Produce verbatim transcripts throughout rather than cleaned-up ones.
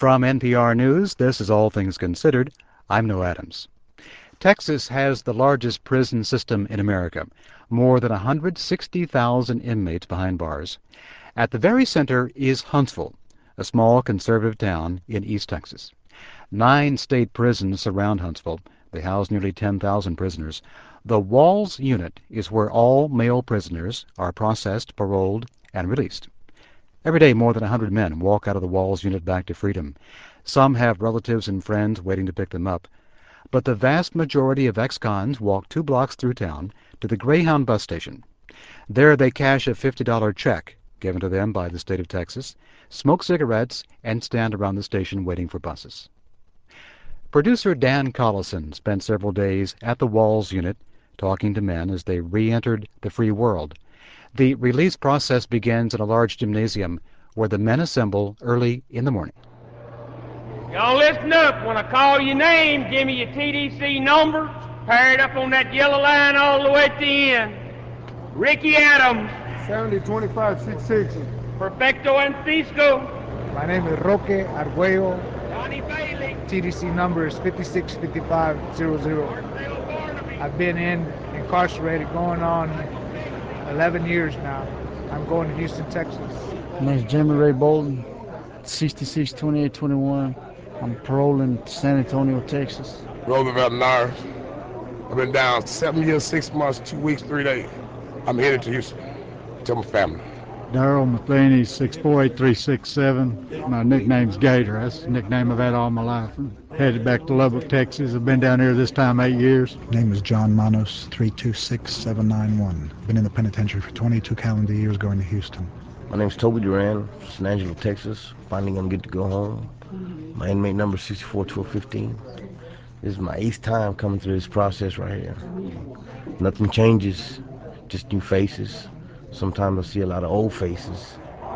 From N P R News, this is All Things Considered. I'm Noah Adams. Texas has the largest prison system in America, more than one hundred sixty thousand inmates behind bars. At the very center is Huntsville, a small conservative town in East Texas. Nine state prisons surround Huntsville. They house nearly ten thousand prisoners. The Walls Unit is where all male prisoners are processed, paroled, and released. Every day, more than one hundred men walk out of the Walls Unit back to freedom. Some have relatives and friends waiting to pick them up. But the vast majority of ex-cons walk two blocks through town to the Greyhound bus station. There they cash a fifty dollar check given to them by the state of Texas, smoke cigarettes, and stand around the station waiting for buses. Producer Dan Collison spent several days at the Walls Unit talking to men as they re-entered the free world. The release process begins in a large gymnasium where the men assemble early in the morning. Y'all listen up. When I call your name, give me your T D C number. Pair it up on that yellow line all the way at the end. Ricky Adams. seventy twenty-five sixty-six. Perfecto and Fisco. My name is Roque Arguello. Johnny Bailey. T D C number is five-six five five zero zero. I've been in incarcerated going on eleven years now. I'm going to Houston, Texas. My name is Jimmy Ray Bolton, sixty-six twenty-eight twenty-one. I'm paroled in San Antonio, Texas. Roosevelt Nars. I've been down seven years, six months, two weeks, three days. I'm headed to Houston to my family. Darrell McLeany, six four eight three six seven. My nickname's Gator. That's the nickname I've had all my life. I'm headed back to Lubbock, Texas. I've been down here this time eight years. Name is John Manos, three two six seven nine one. Been in the penitentiary for twenty-two calendar years going to Houston. My name's Toby Duran, San Angelo, Texas. Finally gonna get to go home. My inmate number is sixty-four twelve fifteen. This is my eighth time coming through this process right here. Nothing changes, just new faces. Sometimes I see a lot of old faces.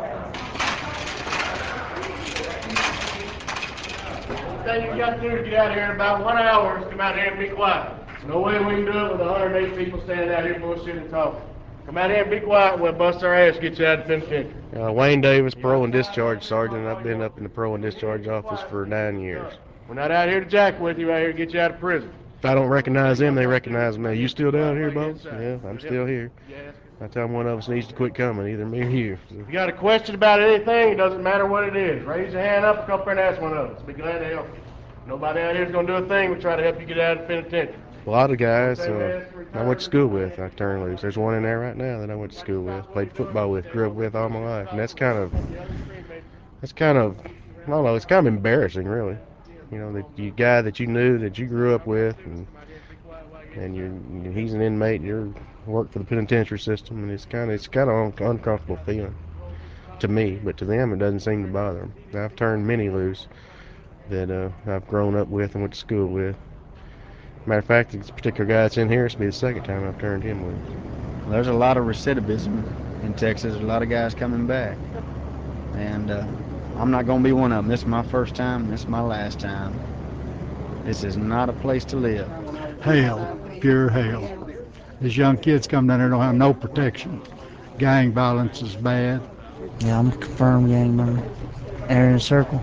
The thing you got to do to get out of here in about one hour is come out here and be quiet. No way we can do it with one hundred eight people standing out here bullshitting and talking. Come out here and be quiet. We'll bust our ass, get you out of the penitentiary. Uh, Wayne Davis, parole and discharge sergeant. I've been up in the parole and discharge office for nine years. We're not out here to jack with you, out here to get you out of prison. If I don't recognize them, they recognize me. You still down here, boss? Yeah, I'm still here. I tell them one of us needs to quit coming, either me or you. So. If you got a question about anything, it doesn't matter what it is. Raise your hand up, come up here and ask one of us. Be glad to help you. Nobody out here is going to do a thing. We try to help you get out of the penitentiary. A lot of guys uh, I went to school with, I turned loose. There's one in there right now that I went to school with, played football with, grew up with all my life. And that's kind of, that's kind of, I don't know, it's kind of embarrassing, really. You know, the you guy that you knew, that you grew up with, and and you're, he's an inmate, you're work for the penitentiary system, and it's kind of it's kind of un- uncomfortable feeling to me, but to them it doesn't seem to bother them. I've turned many loose that uh, I've grown up with and went to school with. Matter of fact, this particular guy that's in here, it's be the second time I've turned him loose. There's a lot of recidivism in Texas. There's a lot of guys coming back, and uh, I'm not going to be one of them. This is my first time. This is my last time. This is not a place to live. Hell, pure hell. These young kids come down here don't have no protection. Gang violence is bad. Yeah, I'm a confirmed gang member. Area Circle.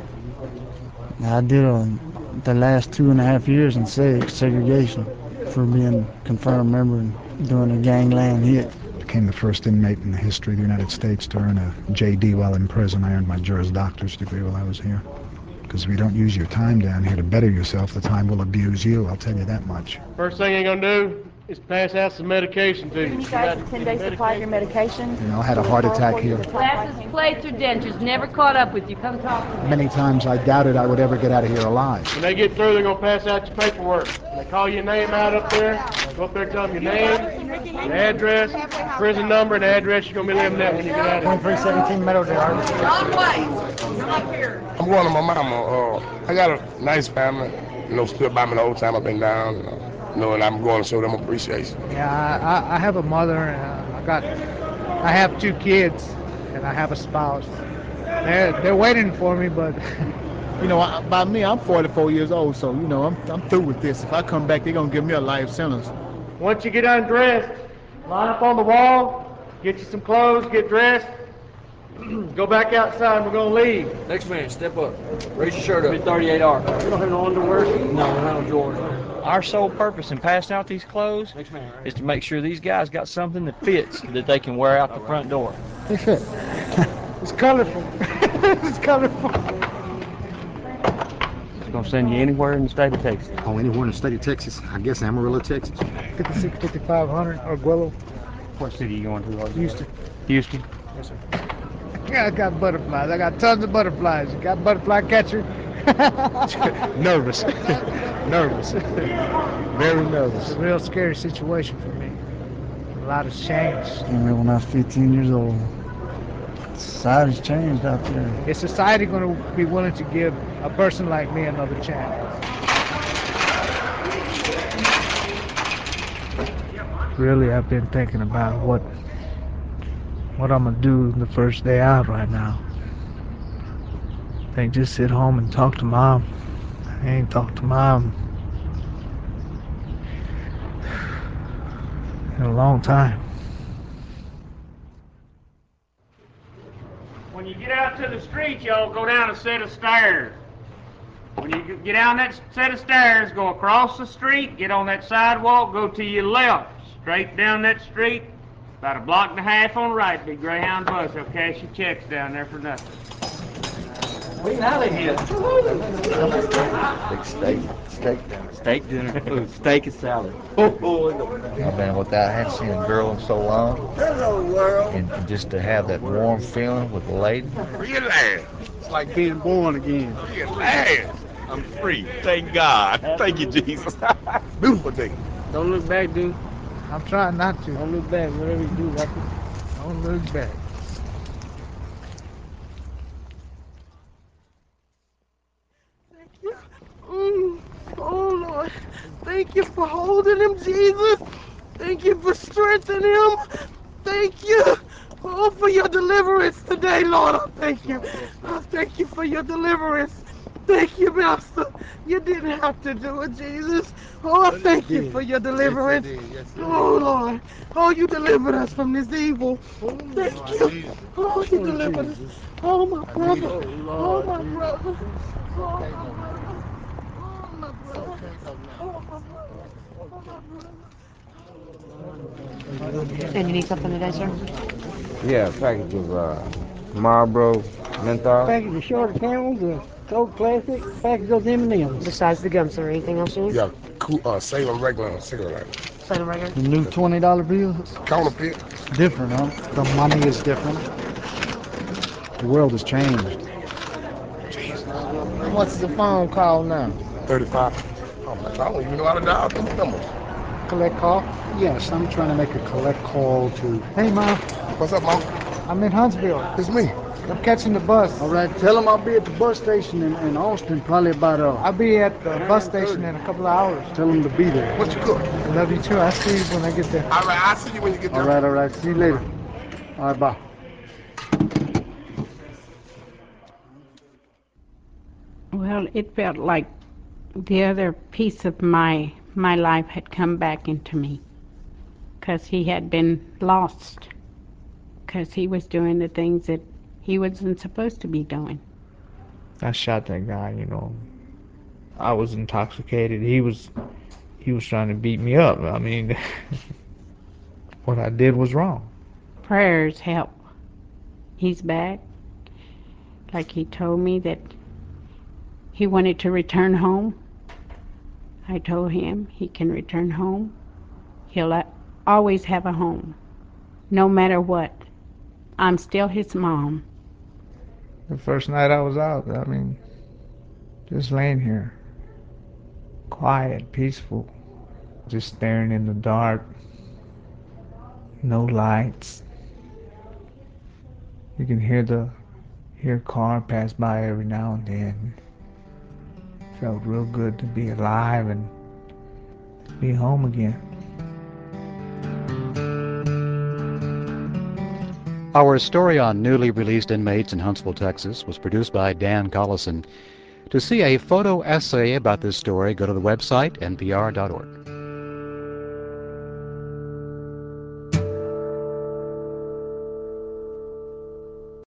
I did um, the last two and a half years in seg- segregation for being a confirmed member and doing a gangland hit. Became the first inmate in the history of the United States to earn a J D while in prison. I earned my Juris Doctor's degree while I was here. Because if you don't use your time down here to better yourself, the time will abuse you, I'll tell you that much. First thing you're going to do is pass out some medication to you. You guys a ten-day supply of your medication? You know, I had a heart attack here. Glasses, plates, or dentures never caught up with you. Come talk to me. Many times I doubted I would ever get out of here alive. When they get through, they're going to pass out your paperwork. When they call your name out up there, go up there and tell them your name, your address, prison number, and the address you're going to be living at when you get out of here. twenty-three seventeen Meadow Yard. Wrong way. Come up here. I'm going to my mama. Uh, I got a nice family. You know, stood by me the whole time I've been down. You know. You know, and I'm going to show them appreciation. Yeah, I, I have a mother, and uh, I got, I have two kids, and I have a spouse. They're they're waiting for me, but you know, I, by me, I'm forty-four years old, so you know, I'm I'm through with this. If I come back, they're gonna give me a life sentence. Once you get undressed, line up on the wall, get you some clothes, get dressed. Go back outside, we're gonna leave. Next man, step up. Raise your shirt up. thirty-eight R. You don't have no underwear? No, we don't have no drawers. Our sole purpose in passing out these clothes is to make sure these guys got something that fits that they can wear out the front door. They fit. It's colorful. It's colorful. It's going to send you anywhere in the state of Texas. Oh, anywhere in the state of Texas? I guess Amarillo, Texas. fifty-six, fifty-five hundred, Arguello. What city are you going to? Houston. Houston? Yes, sir. Yeah, I got butterflies. I got tons of butterflies. You got butterfly catcher? Nervous. Nervous. Very nervous. It's a real scary situation for me. A lot has changed. I remember when I was fifteen years old. Society's changed out there. Is society going to be willing to give a person like me another chance? Really, I've been thinking about what what I'm gonna do the first day out right now. I think just sit home and talk to mom. I ain't talked to mom in a long time. When you get out to the street, y'all go down a set of stairs. When you get down that set of stairs, go across the street, get on that sidewalk, go to your left, straight down that street, about a block and a half on the right, big Greyhound bus. They'll cash your checks down there for nothing. We out of here. Big steak. Steak dinner. Steak dinner. Ooh, steak and salad. I've been without, I hadn't seen a girl in so long. Hello, world. And, and just to have that warm feeling with a lady. Relax. It's like being born again. Relax. I'm free. Thank God. Thank you, Jesus. Beautiful day. Don't look back, dude. I'm trying not to. Don't look back. Whatever you do, Rocky. Don't look back. Mm. Oh, Lord. Thank you for holding him, Jesus. Thank you for strengthening him. Thank you. Oh, for your deliverance today, Lord. I thank you. I thank you for your deliverance. Thank you, Master. You didn't have to do it, Jesus. Oh, I thank you for your deliverance. Oh, Lord. Oh, you delivered us from this evil. Thank you. Oh, you delivered us. Oh, my brother. Oh, my brother. Oh, my brother. And you need something today, sir? Yeah, a package of uh, Marlboro menthol. Package of short camels, a Coke Classic, package of M and M's. Besides the gum, sir, anything else you need? Yeah, cool, uh, Salem regular cigarette. Salem regular? The new twenty dollar bills? Counterfeit. Different, huh? The money is different. The world has changed. What's the phone call now? thirty-five. Oh, my God, I don't even know how to dial these numbers. Collect call? Yes, I'm trying to make a collect call to... Hey, Mom. What's up, Mom? I'm in Huntsville. It's me. I'm catching the bus. All right, tell them I'll be at the bus station in, in Austin probably about uh. I'll be at the bus station in a couple of hours. Tell them to be there. What you cook? I love you too. I'll see you when I get there. All right, I'll see you when you get there. All right, all right. See you later. All right, bye. Well, it felt like the other piece of my my life had come back into me, because he had been lost, because he was doing the things that he wasn't supposed to be doing. I shot that guy, you know. I was intoxicated. He was he was trying to beat me up. I mean, what I did was wrong. Prayers help. He's back. Like he told me that he wanted to return home. I told him he can return home. He'll uh, always have a home, no matter what. I'm still his mom. The first night I was out, I mean, just laying here, quiet, peaceful, just staring in the dark, no lights. You can hear the hear a car pass by every now and then. Felt real good to be alive and be home again. Our story on newly released inmates in Huntsville, Texas was produced by Dan Collison. To see a photo essay about this story, go to the website N P R dot org.